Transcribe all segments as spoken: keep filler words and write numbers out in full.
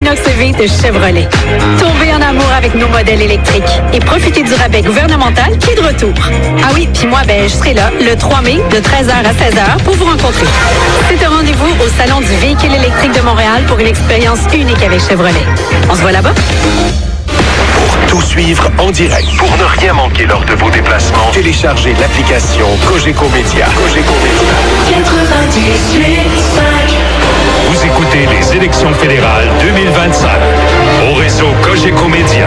inox V de Chevrolet. Tombez en amour avec nos modèles électriques et profitez du rabais gouvernemental qui est de retour. Ah oui, puis moi, ben, je serai là le trois mai de treize heures à seize heures pour vous rencontrer. C'est un rendez-vous au Salon du véhicule électrique de Montréal pour une expérience unique avec Chevrolet. On se voit là-bas? Pour tout suivre en direct, pour ne rien manquer lors de vos déplacements, téléchargez l'application Cogeco Média. Cogeco Média. quatre-vingt-dix-huit cinq. Vous écoutez les élections fédérales deux mille vingt-cinq au réseau Cogeco Média.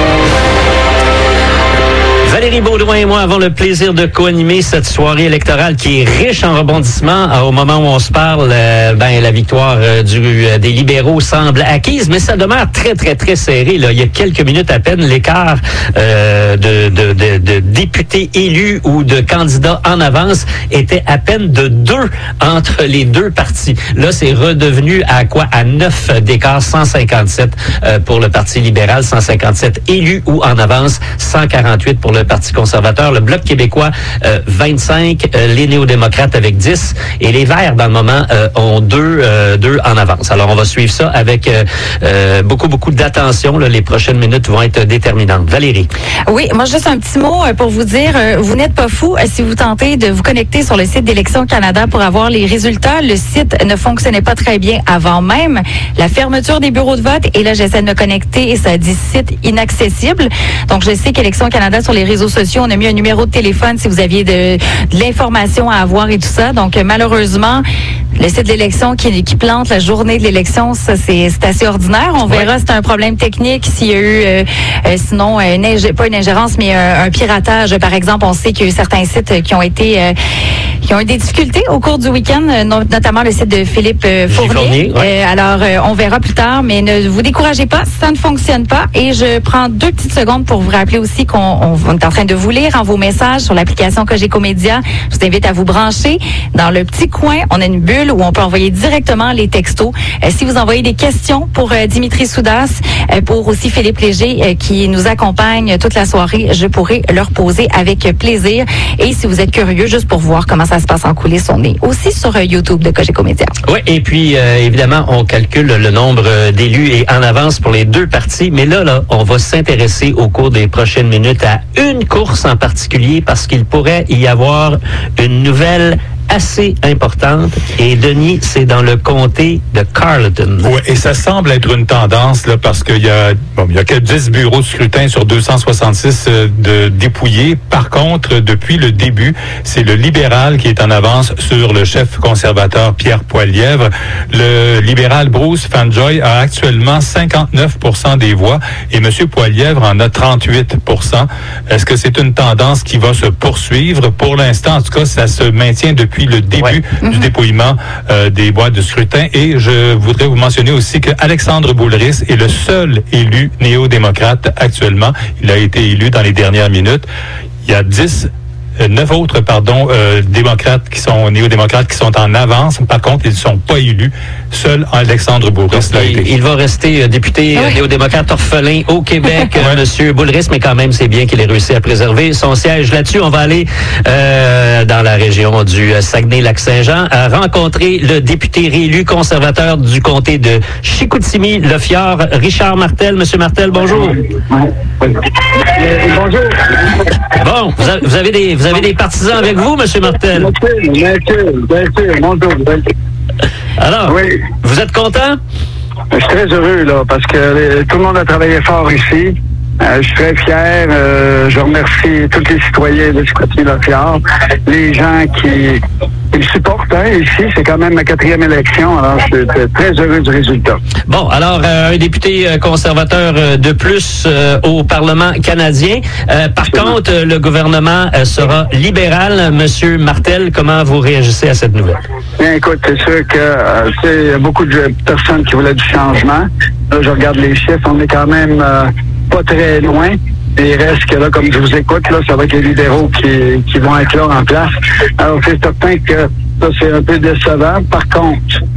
Valérie Baudouin et moi avons le plaisir de co-animer cette soirée électorale qui est riche en rebondissements. Au moment où on se parle, euh, ben la victoire euh, du, euh, des libéraux semble acquise, mais ça demeure très, très, très serré. Là. Il y a quelques minutes à peine, l'écart euh, de, de, de, de députés élus ou de candidats en avance était à peine de deux entre les deux partis. Là, c'est redevenu à quoi? À neuf d'écart, cent cinquante-sept euh, pour le Parti libéral, cent cinquante-sept élus ou en avance, cent quarante-huit pour le Parti conservateur, le Bloc québécois, euh, vingt-cinq, euh, les néo-démocrates avec dix, et les Verts, dans le moment, euh, ont deux, euh, deux en avance. Alors, on va suivre ça avec euh, euh, beaucoup, beaucoup d'attention. Là. Les prochaines minutes vont être déterminantes. Valérie. Oui, moi, juste un petit mot pour vous dire, vous n'êtes pas fou si vous tentez de vous connecter sur le site d'Élections Canada pour avoir les résultats. Le site ne fonctionnait pas très bien avant même la fermeture des bureaux de vote, et là, j'essaie de me connecter et ça dit site inaccessible. Donc, je sais qu'Élections Canada, sur les réseaux sociaux, on a mis un numéro de téléphone si vous aviez de, de l'information à avoir et tout ça. Donc, malheureusement, le site de l'élection qui, qui plante la journée de l'élection, ça, c'est, c'est assez ordinaire. On ouais. verra si c'est un problème technique, s'il y a eu, euh, euh, sinon, une ingé- pas une ingérence, mais un, un piratage. Par exemple, on sait qu'il y a eu certains sites qui ont été, euh, qui ont eu des difficultés au cours du week-end, notamment le site de Philippe euh, Fournier. Fournier ouais. euh, alors, euh, on verra plus tard, mais ne vous découragez pas, ça ne fonctionne pas. Et je prends deux petites secondes pour vous rappeler aussi qu'on on, on est en train de vous lire en vos messages sur l'application Cogeco Média. Je vous invite à vous brancher. Dans le petit coin, on a une bulle où on peut envoyer directement les textos. Euh, si vous envoyez des questions pour euh, Dimitri Soudas, euh, pour aussi Philippe Léger, euh, qui nous accompagne toute la soirée, je pourrai leur poser avec plaisir. Et si vous êtes curieux, juste pour voir comment ça se passe en coulisses, on est aussi sur euh, YouTube de Cogeco Média. Oui, et puis euh, évidemment, on calcule le nombre d'élus et en avance pour les deux partis. Mais là, là, on va s'intéresser au cours des prochaines minutes à une course en particulier parce qu'il pourrait y avoir une nouvelle assez importante. Et Denis, c'est dans le comté de Carleton. Oui, et ça semble être une tendance, là, parce qu'il y a, bon, il y a que dix bureaux de scrutin sur deux cent soixante-six euh, de dépouillés. Par contre, depuis le début, c'est le libéral qui est en avance sur le chef conservateur Pierre Poilievre. Le libéral Bruce Fanjoy a actuellement cinquante-neuf pour cent des voix et M. Poilievre en a trente-huit pour cent. Est-ce que c'est une tendance qui va se poursuivre? Pour l'instant, en tout cas, ça se maintient depuis le début ouais. du dépouillement euh, des boîtes de scrutin. Et je voudrais vous mentionner aussi que Alexandre Boulris est le seul élu néo-démocrate actuellement. Il a été élu dans les dernières minutes. Il y a dix Euh, neuf autres, pardon, euh, démocrates qui sont néo-démocrates qui sont en avance. Par contre, ils ne sont pas élus. Seul Alexandre Boulris l'a été. Il va rester euh, député euh, oui. néo-démocrate orphelin au Québec, euh, Monsieur Boulris, mais quand même, c'est bien qu'il ait réussi à préserver son siège là-dessus. On va aller euh, dans la région du Saguenay-Lac-Saint-Jean à rencontrer le député réélu conservateur du comté de Chicoutimi, le Fjord, Richard Martel. Monsieur Martel, bonjour. Bonjour. Bon, vous avez, vous avez des Vous avez des partisans avec vous, M. Martel? Bien sûr, bien sûr, bonjour. Alors, oui. Vous êtes content? Je suis très heureux, là, parce que euh, tout le monde a travaillé fort ici. Euh, je suis très fier. Euh, je remercie tous les citoyens de Chicoutimi-Le-Fjord, les gens qui, qui me supportent. Hein, ici, c'est quand même ma quatrième élection, alors je suis très heureux du résultat. Bon, alors, euh, un député conservateur de plus euh, au Parlement canadien. Euh, par Absolument. contre, le gouvernement euh, sera libéral. Monsieur Martel, comment vous réagissez à cette nouvelle? Bien, écoute, c'est sûr que euh, il y a beaucoup de personnes qui voulaient du changement. Là, je regarde les chiffres, on est quand même euh, pas très loin. Et il reste que là, comme je vous écoute, là, ça va être les libéraux qui, qui vont être là en place. Alors, c'est certain que ça, c'est un peu décevant. Par contre,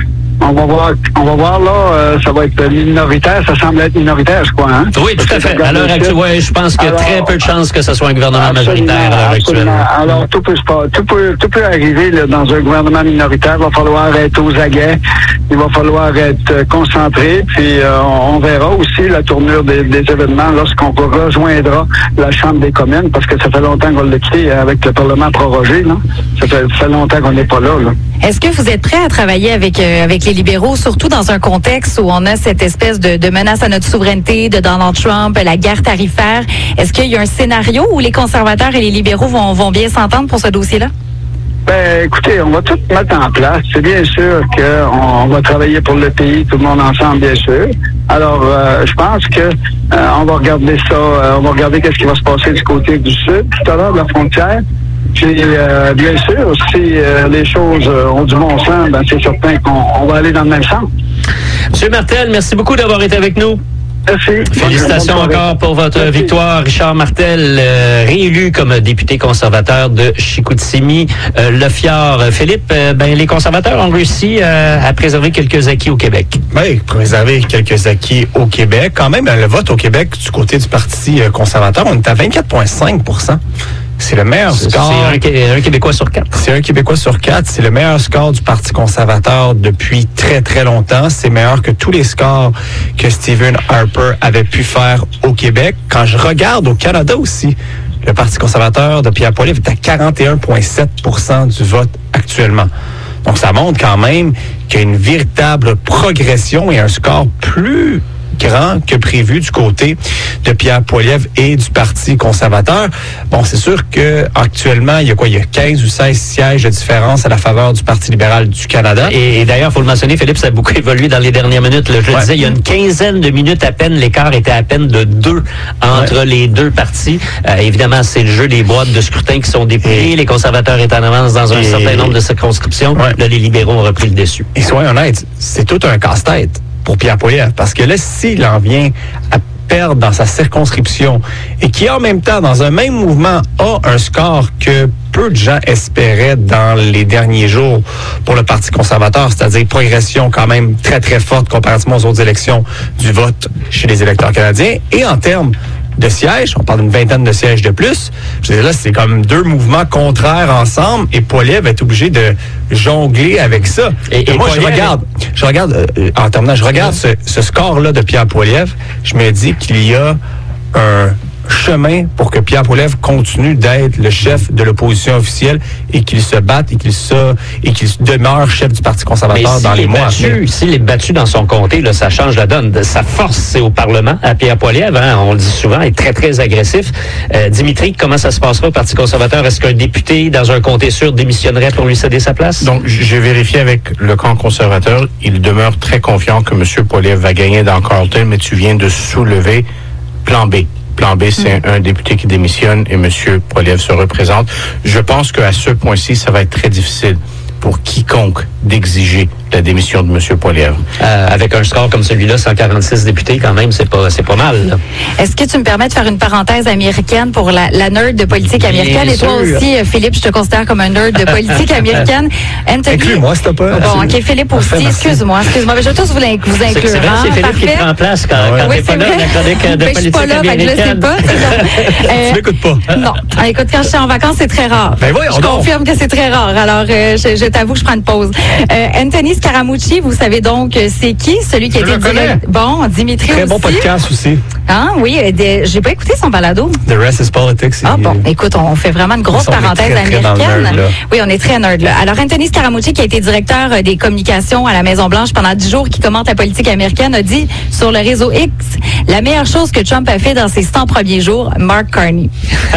on va voir, on va voir là, euh, ça va être minoritaire, ça semble être minoritaire, je crois, hein? Oui, tout à fait. À l'heure actuelle, ouais, je pense qu'il y a très peu de chances que ce soit un gouvernement majoritaire à l'heure actuelle. Alors, tout peut, tout peut, tout peut arriver là, dans un gouvernement minoritaire. Il va falloir être aux aguets, il va falloir être euh, concentré, puis euh, on, on verra aussi la tournure des, des événements lorsqu'on rejoindra la Chambre des communes, parce que ça fait longtemps qu'on l'a quitté avec le Parlement prorogé, là. Ça fait, ça fait longtemps qu'on n'est pas là, là. Est-ce que vous êtes prêt à travailler avec euh, avec les libéraux, surtout dans un contexte où on a cette espèce de, de menace à notre souveraineté de Donald Trump, la guerre tarifaire? Est-ce qu'il y a un scénario où les conservateurs et les libéraux vont, vont bien s'entendre pour ce dossier-là? Ben, écoutez, on va tout mettre en place. C'est bien sûr qu'on on va travailler pour le pays, tout le monde ensemble, bien sûr. Alors, euh, je pense que euh, on va regarder ça, euh, on va regarder qu'est-ce qui va se passer du côté du sud, tout à l'heure de la frontière. Puis, euh, bien sûr, si euh, les choses euh, ont du bon sens, ben, c'est certain qu'on on va aller dans le même sens. Monsieur Martel, merci beaucoup d'avoir été avec nous. Merci. Félicitations encore pour votre Merci. victoire. Richard Martel, euh, réélu comme député conservateur de Chicoutimi. Euh, Le Fjord. Philippe, euh, ben, les conservateurs ont réussi euh, à préserver quelques acquis au Québec. Oui, préserver quelques acquis au Québec. Quand même, le vote au Québec du côté du Parti conservateur, on est à vingt-quatre virgule cinq pour cent. C'est le meilleur score. C'est un, un Québécois sur quatre. C'est un Québécois sur quatre. C'est le meilleur score du Parti conservateur depuis très, très longtemps. C'est meilleur que tous les scores que Stephen Harper avait pu faire au Québec. Quand je regarde au Canada aussi, le Parti conservateur de Pierre Poilievre est à quarante et un virgule sept pour cent du vote actuellement. Donc, ça montre quand même qu'il y a une véritable progression et un score plus grand que prévu du côté de Pierre Poilievre et du Parti conservateur. Bon, c'est sûr que actuellement, il y a quoi? Il y a quinze ou seize sièges de différence à la faveur du Parti libéral du Canada. Et, et d'ailleurs, il faut le mentionner, Philippe, ça a beaucoup évolué dans les dernières minutes. Là, je ouais. disais, il y a une quinzaine de minutes à peine, l'écart était à peine de deux entre ouais. les deux partis. Euh, évidemment, c'est le jeu des boîtes de scrutin qui sont dépouillées. Les conservateurs étaient en avance dans un et... certain nombre de circonscriptions. Ouais. Là, les libéraux ont repris le dessus. Et soyons honnêtes, c'est tout un casse-tête pour Pierre Poilievre, parce que là, s'il en vient à perdre dans sa circonscription et qui, en même temps, dans un même mouvement, a un score que peu de gens espéraient dans les derniers jours pour le Parti conservateur, c'est-à-dire progression quand même très, très forte comparativement aux autres élections du vote chez les électeurs canadiens, et en termes de sièges, on parle d'une vingtaine de sièges de plus. Je veux dire, là, c'est comme deux mouvements contraires ensemble, et Poilievre est obligé de jongler avec ça. Et, et, et moi, Poilievre... je regarde, je regarde, euh, en terminant, je regarde ce, ce score-là de Pierre Poilievre, je me dis qu'il y a un chemin pour que Pierre Poilievre continue d'être le chef de l'opposition officielle et qu'il se batte et qu'il se, et qu'il demeure chef du Parti conservateur dans les mois à venir. S'il est battu dans son comté, là, ça change la donne. Sa force, c'est au Parlement. À Pierre Poilievre, hein, on le dit souvent, est très, très agressif. Euh, Dimitri, comment ça se passera au Parti conservateur? Est-ce qu'un député dans un comté sûr démissionnerait pour lui céder sa place? Donc, j'ai vérifié avec le camp conservateur. Il demeure très confiant que M. Poilievre va gagner dans Carleton, mais tu viens de soulever plan B. Plan B, c'est mmh. un, un député qui démissionne et M. Poilievre se représente. Je pense qu'à ce point-ci, ça va être très difficile pour quiconque d'exiger la démission de M. Poilievre. Euh, avec un score comme celui-là, cent quarante-six députés, quand même, c'est pas, c'est pas mal. Là. Est-ce que tu me permets de faire une parenthèse américaine pour la, la nerd de politique Bien américaine? Et toi sûr. aussi, Philippe, je te considère comme un nerd de politique américaine. Anthony... Inclus-moi, s'il te plaît. Bon, OK, Philippe aussi. Excuse-moi, excuse-moi. Mais je vais tous vous, l'inc- vous inclure. C'est, c'est, hein? c'est Philippe Parfait. qui prend place quand, ouais. quand oui, t'es pas là, la chronique de ben, politique je suis pas là, américaine. Je sais pas. euh, tu m'écoutes pas. Non. Écoute, quand je suis en vacances, c'est très rare. Ben voyons je donc. confirme que c'est très rare. Alors, euh, je, je t'avoue que je prends une pause. Euh, Anthony Scaramucci, vous savez donc c'est qui? Celui qui je a été direct. Bon, Dimitri Très aussi. bon podcast aussi. Hein, oui, de, j'ai pas écouté son balado. The Rest is Politics. Ah bon, écoute, on fait vraiment une grosse parenthèse très, très américaine. Nerd, oui, on est très nerd là. Alors, Anthony Scaramucci, qui a été directeur des communications à la Maison-Blanche pendant dix jours, qui commente la politique américaine, a dit sur le réseau X, la meilleure chose que Trump a fait dans ses cent premiers jours, Mark Carney.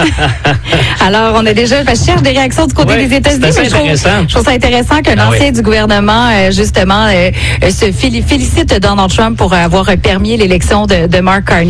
Alors, on a déjà, je cherche des réactions du côté ouais, des États-Unis. C'est je, trouve, je trouve ça intéressant qu'un ah, ancien oui. du gouvernement, euh, justement, euh, se félicite Donald Trump pour avoir permis l'élection de, de Mark Carney.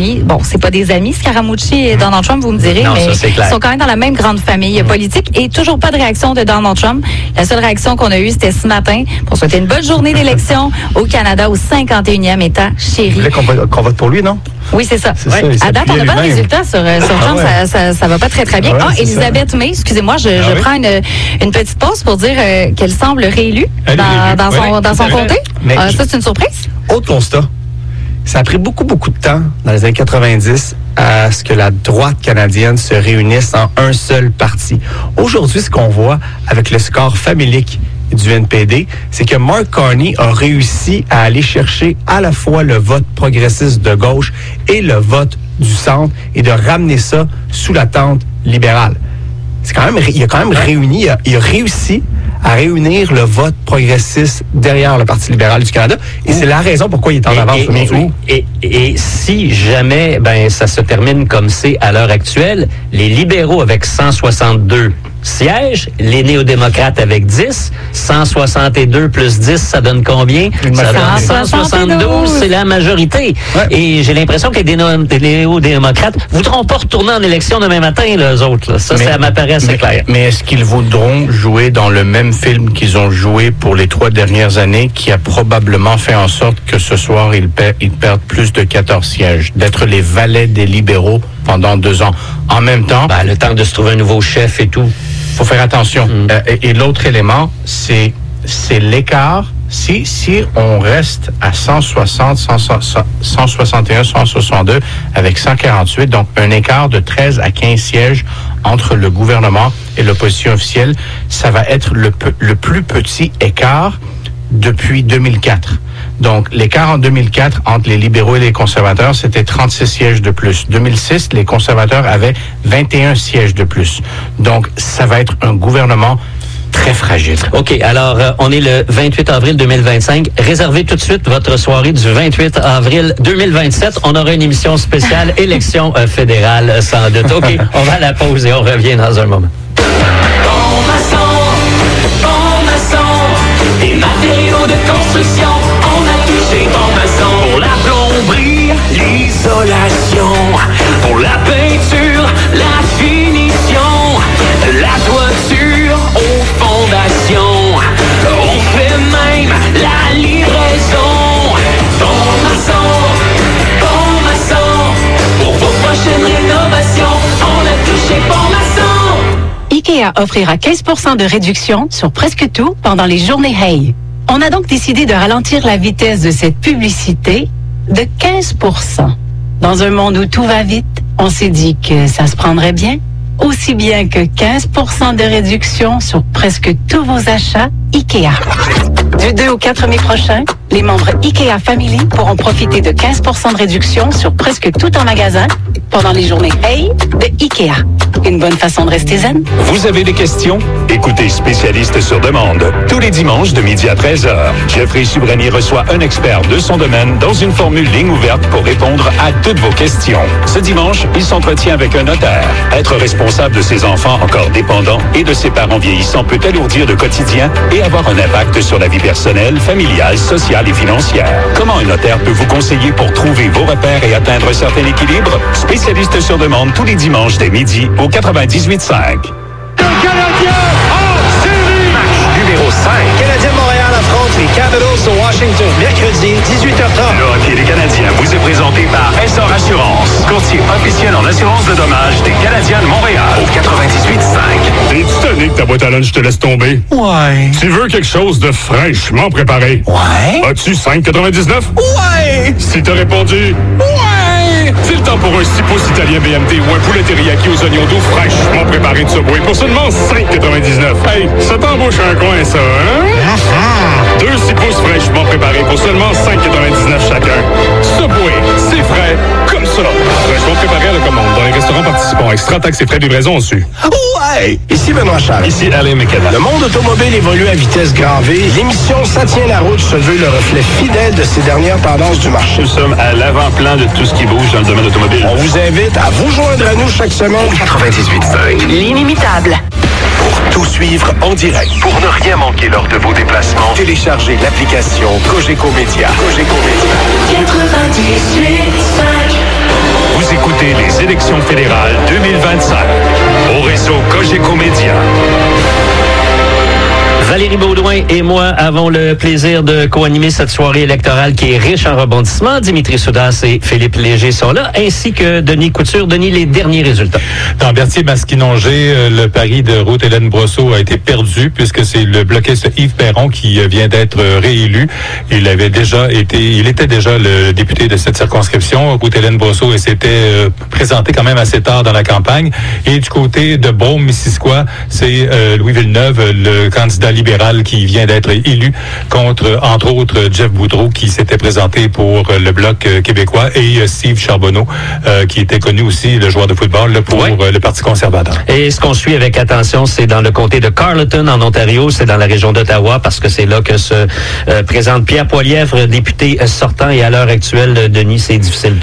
famille. Bon, c'est pas des amis, Scaramucci et Donald Trump, vous me direz, non, mais ça, c'est clair. ils sont quand même dans la même grande famille politique et toujours pas de réaction de Donald Trump. La seule réaction qu'on a eue, c'était ce matin pour souhaiter une bonne journée d'élection au Canada, au cinquante et unième État chéri. Vous voulez qu'on vote, qu'on vote pour lui, non? Oui, c'est ça. C'est ça, Ouais. il À date, on n'a pas de lui-même. résultat sur, euh, sur Ah Trump. ouais. Ça, ça, ça va pas très, très bien. Ah ouais, Ah, c'est Elisabeth May, excusez-moi, je, Ah je oui? prends une, une petite pause pour dire euh, qu'elle semble réélue Elle est dans, réélue. dans son, Ouais, dans son tout à fait. comté. Mais Ah, je- ça, c'est une surprise? Autre constat. Ça a pris beaucoup, beaucoup de temps dans les années quatre-vingt-dix à ce que la droite canadienne se réunisse en un seul parti. Aujourd'hui, ce qu'on voit avec le score familique du N P D, c'est que Mark Carney a réussi à aller chercher à la fois le vote progressiste de gauche et le vote du centre et de ramener ça sous la tente libérale. C'est quand même, il a quand même réuni, il a, il a réussi à réunir le vote progressiste derrière le Parti libéral du Canada. Et c'est la raison pourquoi il est en avance. Et, Mais et, où? et, et si jamais ben ça se termine comme c'est à l'heure actuelle, les libéraux avec cent soixante-deux sièges, les néo-démocrates avec dix, cent soixante-deux plus dix, ça donne combien? Une Ça donne majorité. cent soixante-douze, c'est la majorité. Ouais. Et j'ai l'impression que les déno- les néo-démocrates ne voudront pas retourner en élection demain matin, là, eux autres. Là. Ça, Mais- ça m'apparaît assez mais, clair. mais est-ce qu'ils voudront jouer dans le même film qu'ils ont joué pour les trois dernières années, qui a probablement fait en sorte que ce soir, ils, per- ils perdent plus de quatorze sièges, d'être les valets des libéraux pendant deux ans. En même temps, Ben, le temps de se trouver un nouveau chef et tout. faut faire attention. Mm. Euh, et et l'autre élément, c'est c'est l'écart. Si si on reste à cent soixante, cent, cent, cent soixante et un, cent soixante-deux avec cent quarante-huit, donc un écart de treize à quinze sièges entre le gouvernement et l'opposition officielle, ça va être le pe- le plus petit écart depuis deux mille quatre. Donc, l'écart en deux mille quatre entre les libéraux et les conservateurs, c'était trente-six sièges de plus. deux mille six, les conservateurs avaient vingt et un sièges de plus. Donc, ça va être un gouvernement très fragile. OK, alors euh, on est le vingt-huit avril deux mille vingt-cinq. Réservez tout de suite votre soirée du vingt-huit avril deux mille vingt-sept. On aura une émission spéciale élection euh, fédérale euh, sans doute. OK, on va à la pause et on revient dans un moment. Bon maçon, bon maçon, des matériaux de construction, on a touché bon maçon. Pour la plomberie, l'isolation, pour la peinture, la finition, la toiture aux fondations, on fait même la livraison. Bon maçon, bon maçon, pour vos prochaines rénovations, on a touché bon maçon. IKEA offrira quinze pour cent de réduction sur presque tout pendant les journées Hey. On a donc décidé de ralentir la vitesse de cette publicité de quinze pour cent. Dans un monde où tout va vite, on s'est dit que ça se prendrait bien. Aussi bien que quinze pour cent de réduction sur presque tous vos achats IKEA. Du deux au quatre mai prochain, les membres IKEA Family pourront profiter de quinze pour cent de réduction sur presque tout en magasin pendant les journées Hey de IKEA. Une bonne façon de rester zen. Vous avez des questions? Écoutez Spécialiste sur demande tous les dimanches de midi à treize heures. Jeffrey Subrani reçoit un expert de son domaine dans une formule ligne ouverte pour répondre à toutes vos questions. Ce dimanche, il s'entretient avec un notaire. Être responsable de ses enfants encore dépendants et de ses parents vieillissants peut alourdir le quotidien et avoir un impact sur la vie personnelle, familiale, sociale et financière. Comment un notaire peut vous conseiller pour trouver vos repères et atteindre un certain équilibre? Spécialiste sur demande tous les dimanches dès midi au quatre-vingt-dix-huit cinq. Numéro cinq. Canadien de Montréal affronte les Capitals de Washington. Mercredi, dix-huit heures trente. Le hockey des Canadiens vous est présenté par Essor Assurance, courtier officiel en assurance de dommages des Canadiens de Montréal au quatre-vingt-dix-huit cinq. T'es-tu tanné que ta boîte à lunch te laisse tomber? Ouais. Tu veux quelque chose de fraîchement préparé? Ouais. As-tu cinq quatre-vingt-dix-neuf? Ouais. Si t'as répondu Ouais. c'est le temps pour un six pouces italien B M T ou un poulet teriyaki aux oignons doux fraîchement préparé de Subway pour seulement cinq quatre-vingt-dix-neuf. Hey, ça t'embauche un coin, ça, hein? Deux six pouces fraîchement préparés pour seulement cinq quatre-vingt-dix-neuf chacun. Subway, c'est frais comme ça. Fraîchement préparé à la commande dans les restaurants participants. Extra taxes et frais de livraison dessus. Ouais. Ici Benoît Charles. Ici Alain McKenna. Le monde automobile évolue à vitesse grand V. L'émission Ça tient la route se veut le reflet fidèle de ces dernières tendances du marché. Nous sommes à l'avant-plan de tout ce qui bouge dans le domaine automobile. On vous invite à vous joindre à nous chaque semaine. quatre-vingt-dix-huit cinq. L'inimitable. Pour tout suivre en direct, pour ne rien manquer lors de vos déplacements, téléchargez l'application Cogeco Média. Cogeco Média. quatre-vingt-dix-huit cinq. fédérales deux mille vingt-cinq. Au réseau Cogeco Média. Valérie Baudouin et moi avons le plaisir de co-animer cette soirée électorale qui est riche en rebondissements. Dimitri Soudas et Philippe Léger sont là, ainsi que Denis Couture. Denis, les derniers résultats. Dans Berthier-Masquinongé, le pari de Ruth-Hélène Brosseau a été perdu puisque c'est le bloquiste Yves Perron qui vient d'être réélu. Il avait déjà été, il était déjà le député de cette circonscription. Ruth-Hélène Brosseau s'était présenté quand même assez tard dans la campagne. Et du côté de Beaume-Missisquoi, c'est euh, Louis Villeneuve, le candidat libéral qui vient d'être élu contre, entre autres, Jeff Boudreau qui s'était présenté pour le Bloc québécois et Steve Charbonneau euh, qui était connu aussi, le joueur de football, là, pour oui. le Parti conservateur. Et ce qu'on suit avec attention, c'est dans le comté de Carleton, en Ontario, c'est dans la région d'Ottawa, parce que c'est là que se euh, présente Pierre Poilievre, député sortant, et à l'heure actuelle, Denis, c'est difficile.